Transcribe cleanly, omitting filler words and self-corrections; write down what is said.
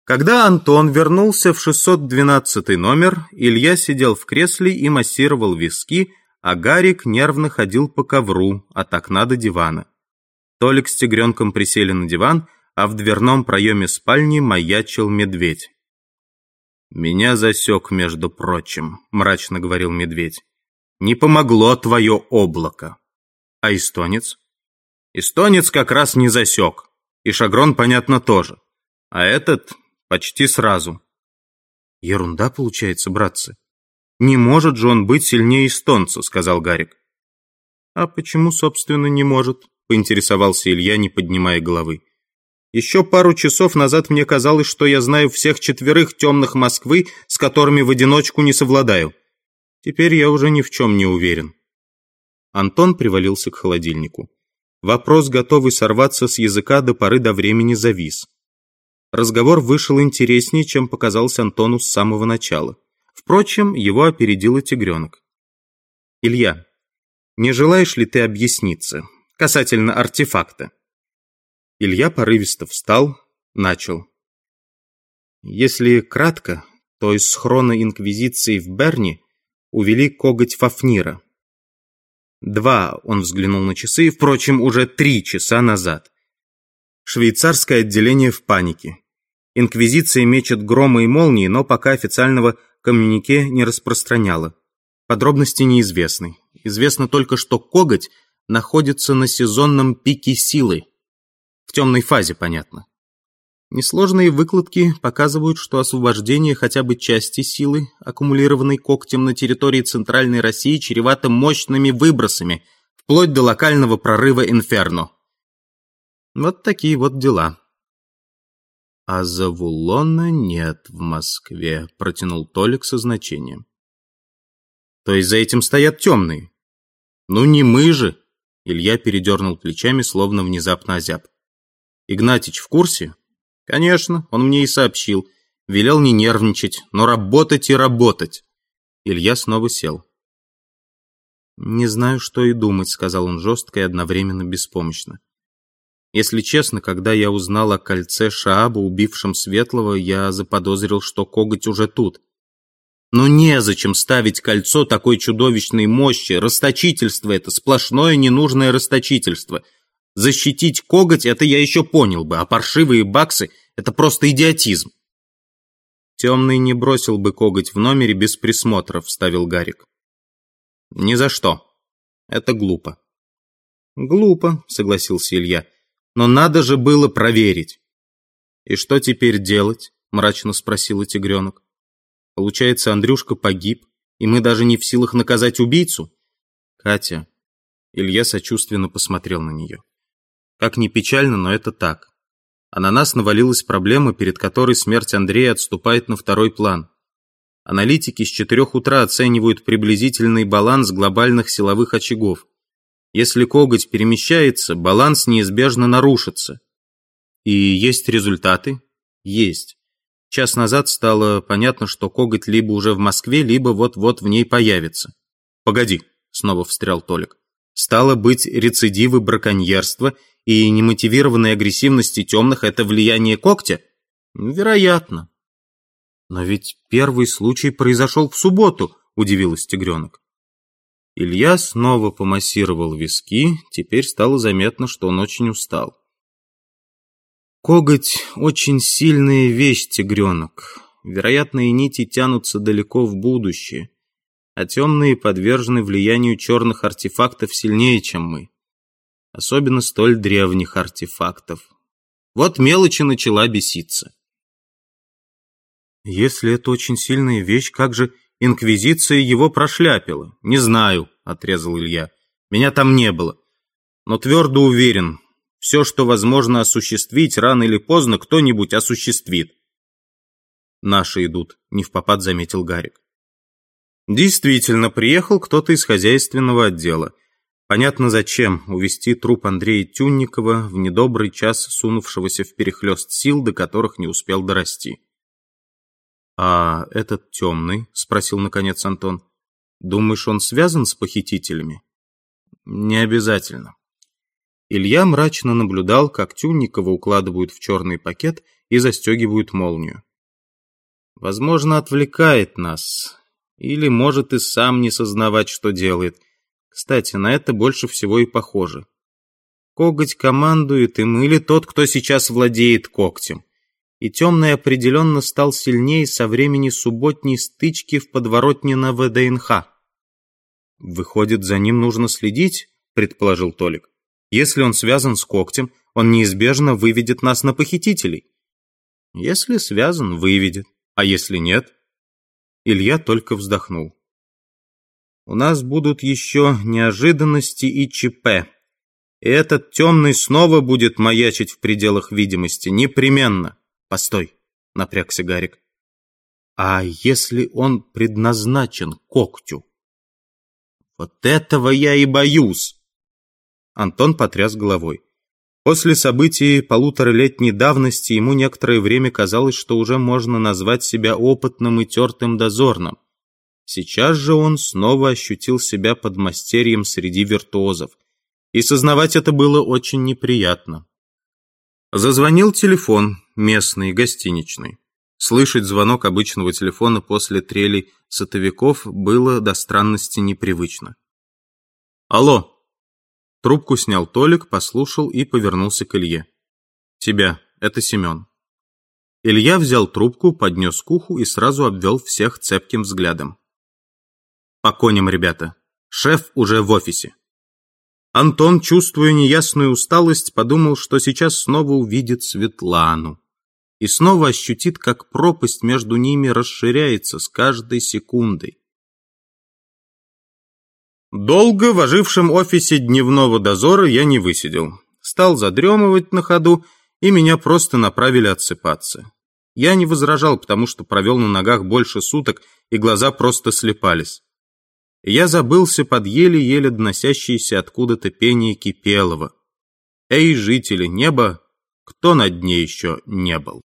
Когда Антон вернулся в 612 номер, Илья сидел в кресле и массировал виски, а Гарик нервно ходил по ковру от окна до дивана. Толик с Тигренком присели на диван, а в дверном проеме спальни маячил медведь. «Меня засек, между прочим», — мрачно говорил медведь. «Не помогло твое облако». «А эстонец?» «Эстонец как раз не засек. И Шагрон, понятно, тоже. А этот почти сразу». «Ерунда получается, братцы. Не может же он быть сильнее эстонца», — сказал Гарик. «А почему, собственно, не может?» — поинтересовался Илья, не поднимая головы. «Еще пару часов назад мне казалось, что я знаю всех 4 темных Москвы, с которыми в одиночку не совладаю. Теперь я уже ни в чем не уверен». Антон привалился к холодильнику. Вопрос, готовый сорваться с языка, до поры до времени завис. Разговор вышел интереснее, чем показался Антону с самого начала. Впрочем, его опередил и Тигренок. «Илья, не желаешь ли ты объясниться касательно артефакта?» Илья порывисто встал, начал. «Если кратко, то из схрона Инквизиции в Берне увели коготь Фафнира. 2, он взглянул на часы, впрочем, уже 3 часа назад. Швейцарское отделение в панике. Инквизиция мечет громы и молнии, но пока официального коммюнике не распространяла. Подробности неизвестны. Известно только, что коготь находится на сезонном пике силы. В темной фазе, понятно. Несложные выкладки показывают, что освобождение хотя бы части силы, аккумулированной когтем на территории Центральной России, чревато мощными выбросами, вплоть до локального прорыва Инферно. Вот такие вот дела. «А Завулона нет в Москве», — протянул Толик со значением. «То есть за этим стоят темные?» «Ну не мы же!» — Илья передернул плечами, словно внезапно озяб. «Игнатьич в курсе?» «Конечно, он мне и сообщил. Велел не нервничать, но работать и работать». Илья снова сел. «Не знаю, что и думать», — сказал он жестко и одновременно беспомощно. «Если честно, когда я узнал о кольце Шааба, убившем Светлого, я заподозрил, что коготь уже тут. Но незачем ставить кольцо такой чудовищной мощи. Расточительство это, сплошное ненужное расточительство. Защитить коготь — это я еще понял бы, а паршивые баксы — это просто идиотизм». «Темный не бросил бы коготь в номере без присмотра», — вставил Гарик. «Ни за что. Это глупо». «Глупо», — согласился Илья. «Но надо же было проверить». «И что теперь делать?» — мрачно спросила Тигренок. «Получается, Андрюшка погиб, и мы даже не в силах наказать убийцу?» «Катя...» — Илья сочувственно посмотрел на нее. «Как ни печально, но это так. А на нас навалилась проблема, перед которой смерть Андрея отступает на второй план. Аналитики с 4 утра оценивают приблизительный баланс глобальных силовых очагов. Если коготь перемещается, баланс неизбежно нарушится. И есть результаты? Есть. Час назад стало понятно, что коготь либо уже в Москве, либо вот-вот в ней появится». «Погоди», — снова встрял Толик. «Стало быть, рецидивы браконьерства и немотивированной агрессивности темных — это влияние когтя?» «Вероятно». «Но ведь первый случай произошел в субботу», — удивилась Тигренок. Илья снова помассировал виски, теперь стало заметно, что он очень устал. «Коготь — очень сильная вещь, Тигренок. Вероятные нити тянутся далеко в будущее, а темные подвержены влиянию черных артефактов сильнее, чем мы. Особенно столь древних артефактов. Вот мелочи начала беситься». «Если это очень сильная вещь, как же Инквизиция его прошляпила?» «Не знаю», — отрезал Илья. «Меня там не было. Но твердо уверен, все, что возможно осуществить, рано или поздно кто-нибудь осуществит». «Наши идут», — невпопад заметил Гарик. Действительно, приехал кто-то из хозяйственного отдела. Понятно зачем увезти труп Андрея Тюнникова в недобрый час сунувшегося в перехлёст сил, до которых не успел дорасти. «А этот темный?» — спросил наконец Антон. «Думаешь, он связан с похитителями?» «Не обязательно». Илья мрачно наблюдал, как Тюнникова укладывают в черный пакет и застегивают молнию. Возможно, отвлекает нас. Или может и сам не сознавать, что делает. Кстати, на это больше всего и похоже. Коготь командует им, или тот, кто сейчас владеет когтем. И Темный определенно стал сильнее со времени субботней стычки в подворотне на ВДНХ. «Выходит, за ним нужно следить?» — предположил Толик. «Если он связан с когтем, он неизбежно выведет нас на похитителей». «Если связан, выведет. А если нет?» Илья только вздохнул. «У нас будут еще неожиданности и ЧП. И этот Темный снова будет маячить в пределах видимости. Непременно. Постой», — напрягся Гарик. «А если он предназначен когтю?» «Вот этого я и боюсь!» Антон потряс головой. После событий полуторалетней давности ему некоторое время казалось, что уже можно назвать себя опытным и тертым дозорным. Сейчас же он снова ощутил себя подмастерьем среди виртуозов. И сознавать это было очень неприятно. Зазвонил телефон, местный, гостиничный. Слышать звонок обычного телефона после трели сотовиков было до странности непривычно. «Алло!» Трубку снял Толик, послушал и повернулся к Илье. «Тебя, это Семен». Илья взял трубку, поднес к уху и сразу обвел всех цепким взглядом. «По коням, ребята. Шеф уже в офисе». Антон, чувствуя неясную усталость, подумал, что сейчас снова увидит Светлану. И снова ощутит, как пропасть между ними расширяется с каждой секундой. Долго в ожившем офисе дневного дозора я не высидел. Стал задремывать на ходу, и меня просто направили отсыпаться. Я не возражал, потому что провел на ногах больше суток, и глаза просто слепались. Я забылся под еле-еле доносящееся откуда-то пение Кипелова. «Эй, жители неба, кто на дне еще не был?»